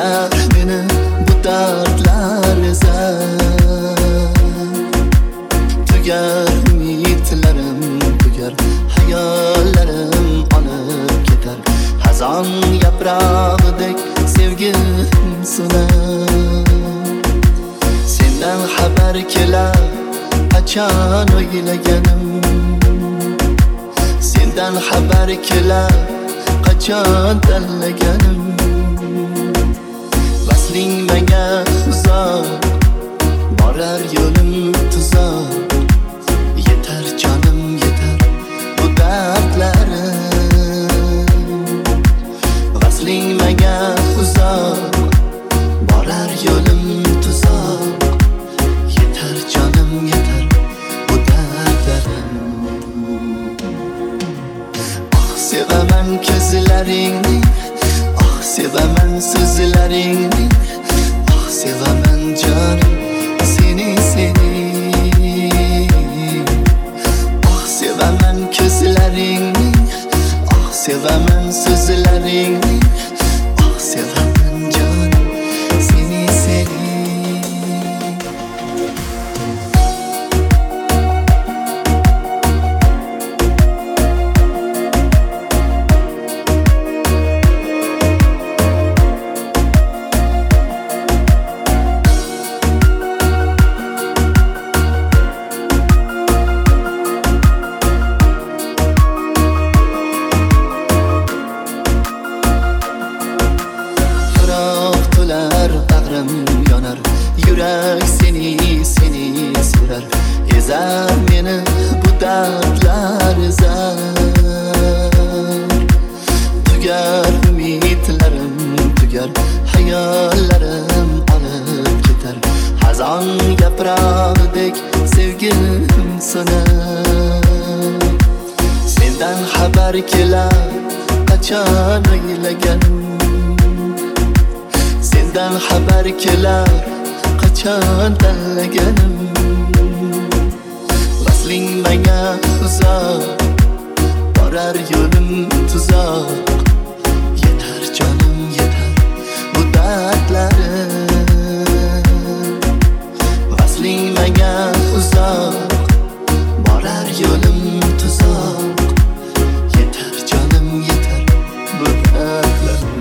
tugar meni bu dardlar ezar. Tugar umidlarim, tugar hayollarim olib ketar. Hazon yaprog'idek sevgim so'nar. Sendan xabar kelar qachon o'ylaganim. Sendan xabar kelar qachon tanlaganim. Vasling menga uzoq, borar yo'lim tuzoq. Yetar jonim yetar bu dardlarim. Vasling menga uzoq, borar yo'lim tuzoq. Yetar jonim yetar bu dardlarim. Sevaman ko'zlaringni, oh sevaman so'zlaringni, oh sevaman jonim seni seni. Oh sevaman ko'zlaringni, oh sevaman so'zlaringni, oh sevaman jonim seni seni. Yonar yurak seni seni so'rar. Ezar meni bu dardlar ezar. Tugar umidlarim, tugar hayollarim olib ketar. Hazon yaprog'idek sevgim so'nar. Sendan xabar kelar qachon o'ylaganim. Sendan xabar kelar qachon tanlaganim. Vasling menga uzoq, borar yo'lim tuzoq. Yetar jonim yetar bu dardlarim. Vasling menga uzoq, borar yo'lim tuzoq. Yetar jonim yetar bu dardlarim.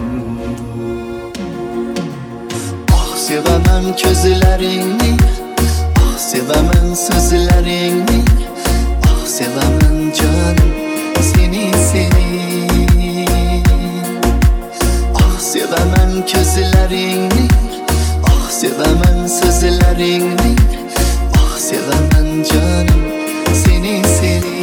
Sevaman ko'zlaringni, oh sevaman so'zlaringni, oh sevaman jonim seni seni. Oh sevaman ko'zlaringni, oh sevaman so'zlaringni, oh sevaman jonim seni seni.